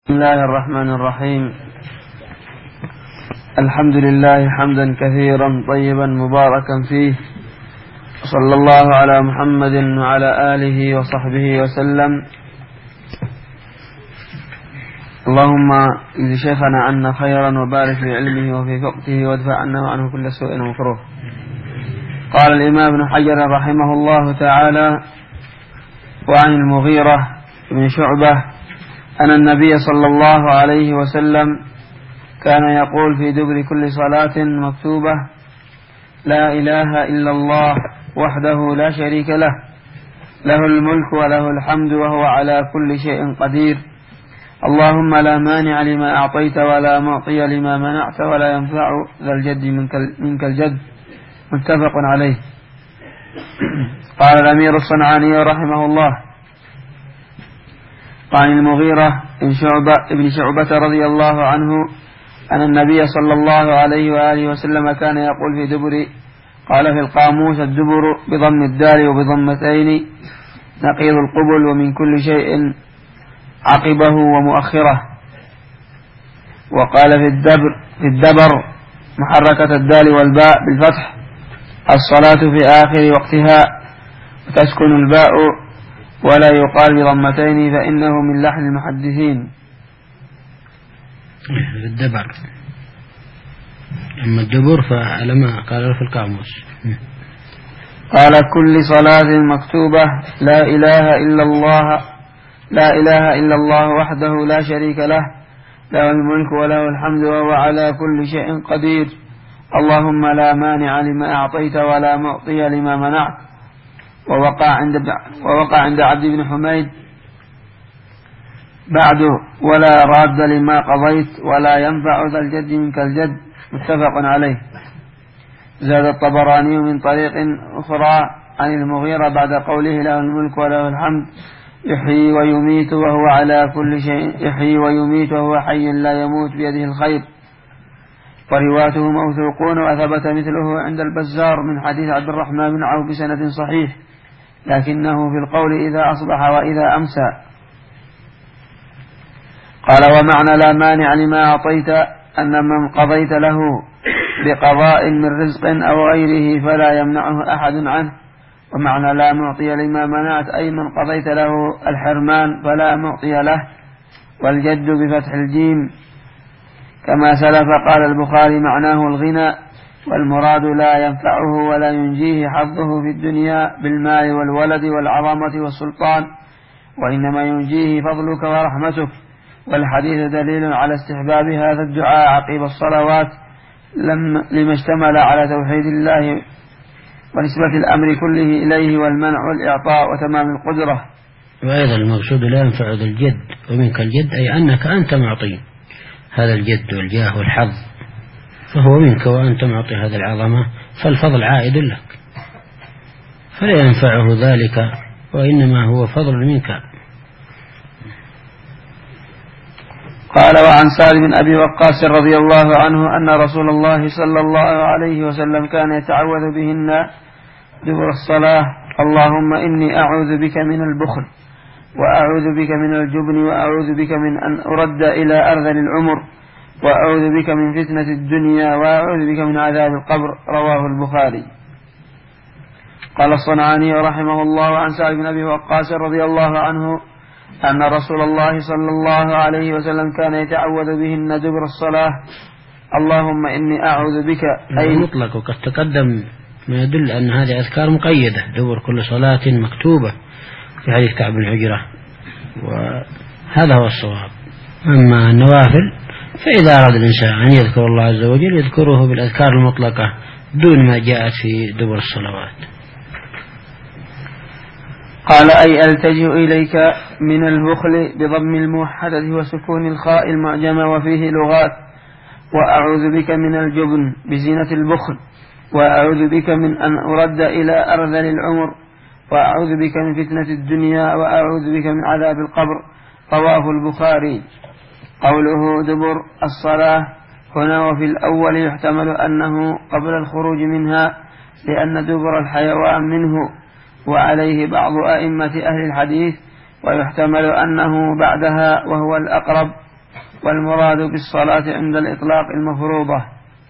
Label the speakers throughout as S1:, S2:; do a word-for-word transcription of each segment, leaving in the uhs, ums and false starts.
S1: بسم الله الرحمن الرحيم. الحمد لله حمدا كثيرا طيبا مباركا فيه، صلى الله على محمد وعلى آله وصحبه وسلم. اللهم اجز شيخنا عنا خيرا وبارك في علمه وفي فقهه وادفع عنا وعنه كل سوء ومكروه. قال الإمام ابن حجر رحمه الله تعالى: وعن المغيرة بن شعبة أن النبي صلى الله عليه وسلم كان يقول في دبر كل صلاة مكتوبة: لا إله إلا الله وحده لا شريك له، له الملك وله الحمد وهو على كل شيء قدير، اللهم لا مانع لما أعطيت ولا معطي لما منعت ولا ينفع ذا الجد منك الجد. متفق عليه. قال الأمير الصنعاني رحمه الله: عن المغيرة بن شعبة, ابن شعبة رضي الله عنه أن النبي صلى الله عليه وآله وسلم كان يقول في دبر، قال في القاموس: الدبر بضم الدال وبضمتين نقيض القبل، ومن كل شيء عقبه ومؤخره. وقال في الدبر, في الدبر محركة الدال والباء بالفتح، الصلاة في آخر وقتها، وتسكن الباء ولا يقال بضمتين فإنه من لحن المحدثين.
S2: الدبر أما الدبر فعلى ما قال في القاموس.
S1: قال: كل صلاة مكتوبة لا إله إلا الله لا إله إلا الله وحده لا شريك له، له الملك وله الحمد وهو على كل شيء قدير، اللهم لا مانع لما أعطيت ولا معطي لما منعت. ووقع عند ووقع عند عبد بن حميد بعد: ولا راد لما قضيت ولا ينفع ذا الجد منك الجد. متفق عليه. زاد الطبراني من طريق أخرى عن المغيرة بعد قوله: له الملك وله الحمد يحيي ويميت وهو على كل شيء يحيي ويميت وهو حي لا يموت بيده الخير. ورواته موثوقون، وثبت مثله عند البزار من حديث عبد الرحمن بن عوف بسند صحيح، لكنه في القول إذا أصبح وإذا أمسى. قال: ومعنى لا مانع لما أعطيت أن من قضيت له بقضاء من رزق أو غيره فلا يمنعه أحد عنه. ومعنى لا معطي لما منعت أي من قضيت له الحرمان فلا معطي له، والجد بفتح الجيم كما سلف. قال البخاري: معناه الغنى، والمراد لا ينفعه ولا ينجيه حظه في الدنيا بالمال والولد والعظمة والسلطان، وإنما ينجيه فضلك ورحمتك. والحديث دليل على استحباب هذا الدعاء عقب الصلوات لما اشتمل على توحيد الله ونسبة الأمر كله إليه، والمنع والإعطاء وتمام القدرة.
S2: وأيضا المقصود لا ينفع ذا الجد ومنك الجد، أي أنك أنت معطي هذا الجد والجاه والحظ، فهو منك وأنت معطي هذا العظمة، فالفضل عائد لك، فلا ينفعه ذلك، وإنما هو فضل منك.
S1: قال: وعن سعد بن أبي وقاص رضي الله عنه أن رسول الله صلى الله عليه وسلم كان يتعوذ بهن دبر الصلاة: اللهم إني أعوذ بك من البخل، وأعوذ بك من الجبن، وأعوذ بك من أن أرد إلى أرذل العمر، وأعوذ بك من فتنة الدنيا، وأعوذ بك من عذاب القبر. رواه البخاري. قال الصنعاني رحمه الله عن سعد بن أبي وقاص رضي الله عنه أن رسول الله صلى الله عليه وسلم كان يتعوذ بهن دبر الصلاة: اللهم إني أعوذ بك،
S2: أي مطلق. وقد تقدم ما يدل أن هذه أذكار مقيدة، دبر كل صلاة مكتوبة في حديث كعب بن عجرة، وهذا هو الصواب. أما النوافل فإذا أراد الإنسان أن يذكر الله عز وجل يذكره بالأذكار المطلقة دون ما جاءت في دبر الصلوات.
S1: قال: أي ألتجئ إليك من البخل بضم الموحدة وسكون الخاء المعجمة وفيه لغات، وأعوذ بك من الجبن بزينة البخل، وأعوذ بك من أن أرد إلى أرذل العمر، وأعوذ بك من فتنة الدنيا، وأعوذ بك من عذاب القبر. رواه البخاري. قوله دبر الصلاة هنا وفي الأول يحتمل أنه قبل الخروج منها، لأن دبر الحيوان منه، وعليه بعض أئمة أهل الحديث، ويحتمل أنه بعدها وهو الأقرب، والمراد بالصلاة عند الإطلاق المفروضة.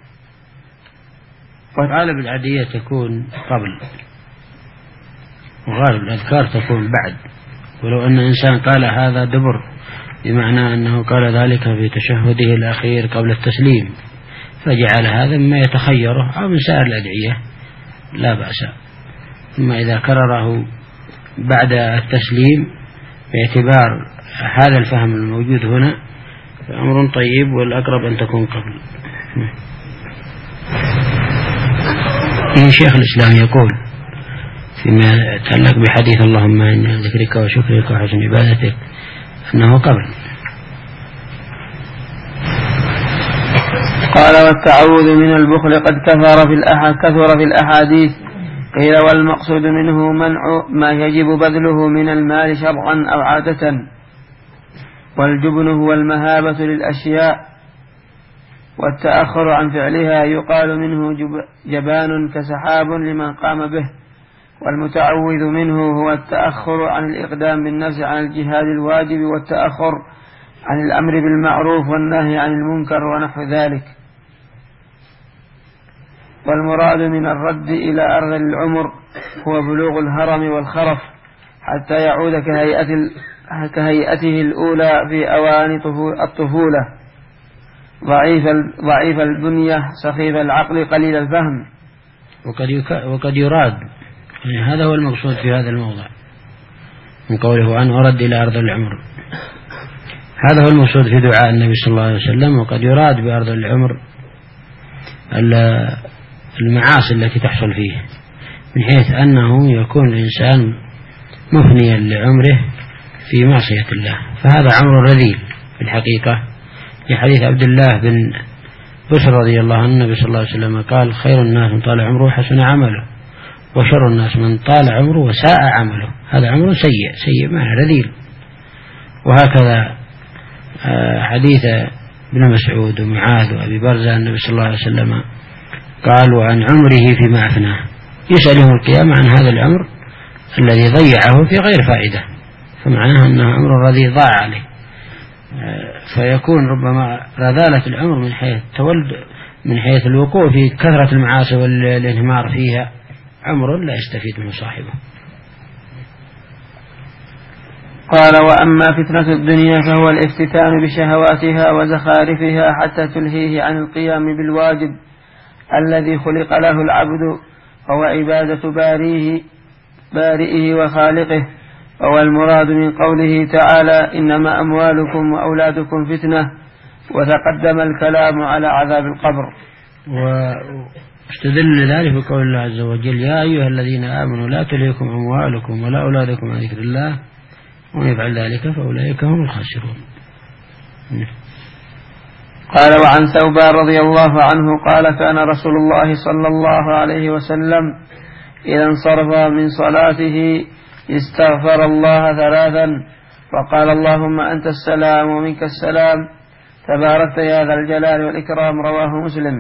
S2: وغالب العادية تكون قبل، وغالب الأذكار تكون بعد. ولو أن إنسان قال هذا دبر بمعنى أنه قال ذلك في تشهده الأخير قبل التسليم فجعل هذا مما يتخيره أو من سائر الأدعية لا بأس. ثم إذا كرره بعد التسليم باعتبار هذا الفهم الموجود هنا فأمر طيب، والأقرب أن تكون قبل. شيخ الإسلام يقول فيما يتعلق بحديث اللهم إني ذكرك وشكرك وحسن عبادتك أنه قبل.
S1: قال والتعوذ من البخل قد كثر في الأحد كثر في الأحاديث. قيل والمقصود منه منع ما يجب بذله من المال شرعا أو عادة، والجبن هو المهابة للأشياء والتأخر عن فعلها، يقال منه جبان كسحاب لمن قام به. والمتعوذ منه هو التأخر عن الإقدام بالنفس عن الجهاد الواجب، والتأخر عن الأمر بالمعروف والنهي عن المنكر ونحو ذلك. والمراد من الرد إلى أرذل العمر هو بلوغ الهرم والخرف حتى يعود كهيئة كهيئته الأولى في أوان الطفولة، ضعيف ضعيف البنية سخيف العقل قليل الفهم.
S2: وقد, يك... وقد يراد يعني هذا هو المقصود في هذا الموضع من قوله أن أرد إلى أرذل العمر، هذا هو المقصود في دعاء النبي صلى الله عليه وسلم. وقد يراد بأرذل العمر المعاصي التي تحصل فيه، من حيث أنه يكون الإنسان مفنيا لعمره في معصية الله، فهذا عمر رذيل في الحقيقة. لحديث عبد الله بن بشر رضي الله عنه النبي صلى الله عليه وسلم قال خير الناس من طال عمره حسن عمله، وشر الناس من طال عمره وساء عمله. هذا عمر سيء سيء معنى رذيل. وهكذا حديث ابن مسعود ومعاذ وأبي برزة النبي صلى الله عليه وسلم قال وعن عمره فيما أفناه، يسأل يوم القيامة عن هذا العمر الذي ضيعه في غير فائدة، فمعناه أنه عمر رذيل ضاع عليه. فيكون ربما رذالة العمر من حيث تولد من حيث الوقوع في كثرة المعاصي والانهمار فيها عمر لا يستفيد منه صاحبه.
S1: قال وأما فتنة الدنيا فهو الافتتان بشهواتها وزخارفها حتى تلهيه عن القيام بالواجب الذي خلق له العبد، هو عبادة باريه بارئه وخالقه. وهو المراد من قوله تعالى إنما أموالكم وأولادكم فتنة، وتقدم الكلام على عذاب القبر.
S2: واستدل ذلك بقول الله عز وجل يا أيها الذين آمنوا لا تلهكم أموالكم ولا أولادكم عن ذكر الله ومن يفعل ذلك فأولئك هم الخاسرون.
S1: قال وعن ثوبان رضي الله عنه قال كان رسول الله صلى الله عليه وسلم إذا انصرف من صلاته استغفر الله ثلاثا وقال اللهم أنت السلام ومنك السلام تباركت يا ذا الجلال والإكرام. رواه مسلم.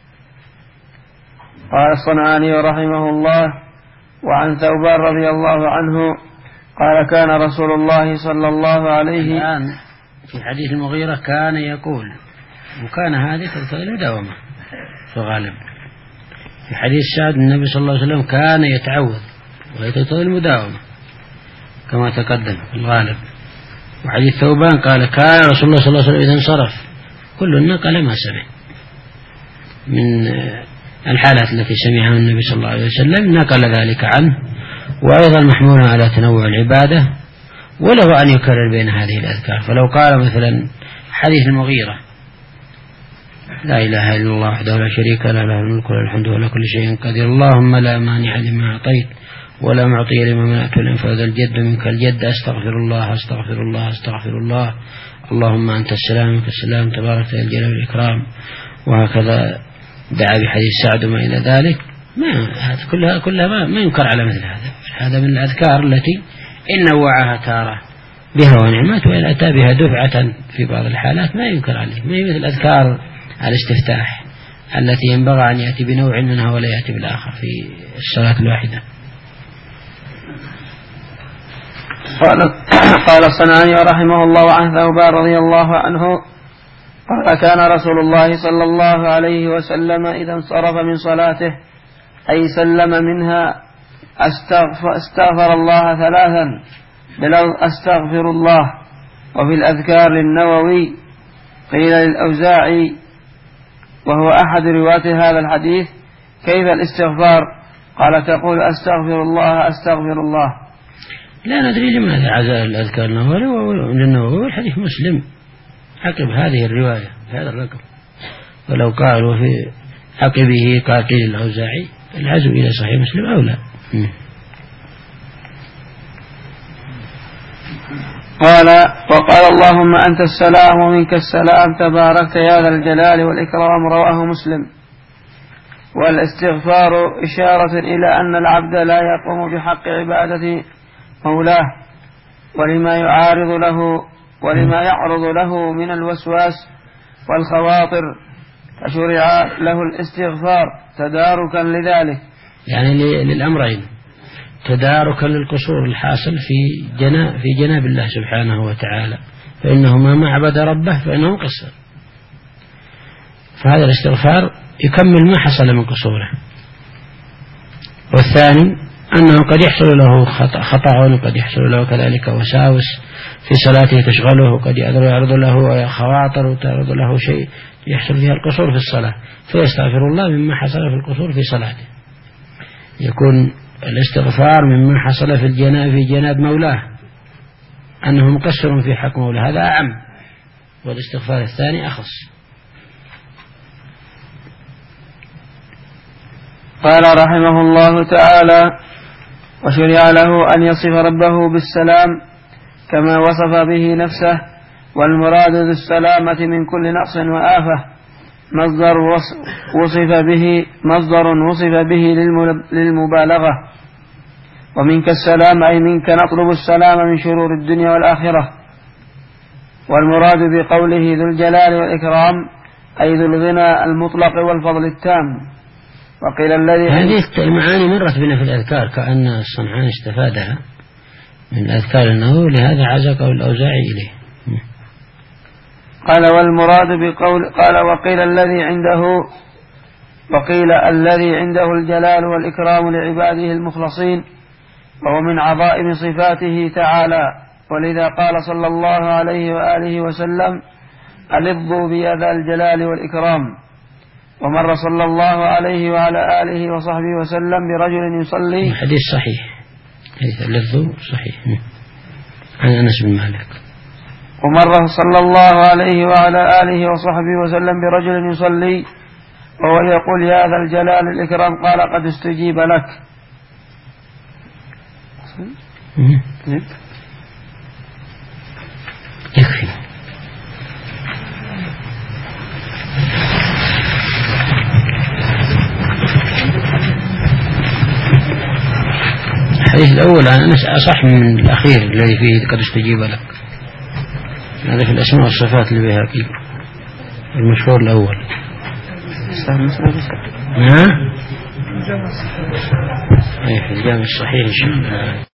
S1: قال الصنعاني رحمه الله وعن ثوبان رضي الله عنه قال كان رسول الله صلى الله عليه
S2: الآن في حديث المغيرة كان يقول، وكان هذه تقتضي المداومة في الغالب. في حديث سعد النبي صلى الله عليه وسلم كان يتعوذ وهي تقتضي المداومة كما تقدم في الغالب. وحديث ثوبان قال كان رسول الله صلى الله عليه وسلم إذا انصرف، كل نقل ما سمع من الحالات التي سمعها النبي صلى الله عليه وسلم نقل ذلك عنه، وأيضا محمول على تنوع العبادة وله أن يكرر بين هذه الأذكار. فلو قال مثلا حديث المغيرة لا إله إلا الله وحده لا شريك له له الملك وله الحمد وله كل شيء قدير اللهم لا مانع لما أعطيت ولا معطي لما منعت ولا ينفع ذا الجد منك الجد أستغفر الله أستغفر الله أستغفر الله اللهم أنت السلام منك السلام تبارك يا الجلال والإكرام. وهكذا دعا بحديث سعد وما إلى ذلك. ما هذا كلها كلها ما, ما ينكر على مثل هذا. هذا من الأذكار التي إن نوعها تارة بها ونعمات وإن أتى بها دفعة في بعض الحالات ما ينكر عليه. ما هي مثل أذكار الاستفتاح التي ينبغي أن يأتي بنوع منها ولا يأتي بالآخر في الصلاة الواحدة.
S1: قال قال الصنعاني رحمه الله عن ثوبان رضي الله عنه قال كان رسول الله صلى الله عليه وسلم إذا انصرف من صلاته أي سلم منها استغفر, استغفر الله ثلاثا بلفظ أستغفر الله. وفي الأذكار للنووي قيل للأوزاعي وهو أحد رواة هذا الحديث كيف الاستغفار؟ قال تقول أستغفر الله أستغفر الله.
S2: لا ندري لماذا عزاء الأذكار للنووي والحديث مسلم عقب هذه الرواية هذا الرقم، ولو قالوا في عقبه قال قيل الأوزاعي العزو إلى صحيح مسلم أو لا.
S1: قال وقال اللهم أنت السلام ومنك السلام تباركت يا ذا الجلال والإكرام رواه مسلم. والاستغفار إشارة إلى أن العبد لا يقوم بحق عبادة مولاه ولما يعارض له ولما يعرض له من الوسواس والخواطر، فشرع له الاستغفار تداركا لذلك،
S2: يعني للأمرين، تداركا للقصور الحاصل في جناب في جناب الله سبحانه وتعالى، فإنه ما عبد ربه فإنه قصر، فهذا الاستغفار يكمل ما حصل من قصوره. والثاني أنه قد يحصل له خطأ وقد يحصل له كذلك وساوس في صلاته تشغله، وقد يعرض له خواطر وتعرض له شيء يحصل فيها القصور في الصلاة، فيستغفر الله مما حصل في القصور في صلاته. يكون الاستغفار مما حصل في الجناب في جناب مولاه أنه مقصر في حق مولاه، هذا أعم، والاستغفار الثاني أخص.
S1: قال رحمه الله تعالى وشرع له أن يصف ربه بالسلام كما وصف به نفسه، والمراد بالسلامة من كل نقص وآفة مصدر وصف به مصدر وصف به للمبالغة. ومنك السلام أي منك نطلب السلام من شرور الدنيا والآخرة. والمراد بقوله ذو الجلال والإكرام أي ذو الغنى المطلق والفضل التام. وقيل الذي
S2: هذه المعاني مرت بنا في الأذكار كأن الصنعاني استفادها من الأذكار النووي، لهذا عزقه الأوزاعي إليه.
S1: قال والمراد بقول قال وقيل الذي عنده وقيل الذي عنده الجلال والإكرام لعباده المخلصين، وهو من عظائم صفاته تعالى، ولذا قال صلى الله عليه وآله وسلم ألظوا بيد الجلال والإكرام. ومر صلى الله عليه وعلى آله وصحبه وسلم برجل يصلي،
S2: حديث صحيح، حديث اللفظ صحيح عن أنس بن مالك.
S1: ومر صلى الله عليه وعلى آله وصحبه وسلم برجل يصلي وهو يقول يا ذا الجلال الإكرام قال قد استجيب لك.
S2: يكفي. الحديث الأول عن أنس أصح من الأخير الذي فيه قد استجيب لك، هذا في الأسماء والصفات البيهقي المشهور الأول. نعم. في الجامع الصحيح.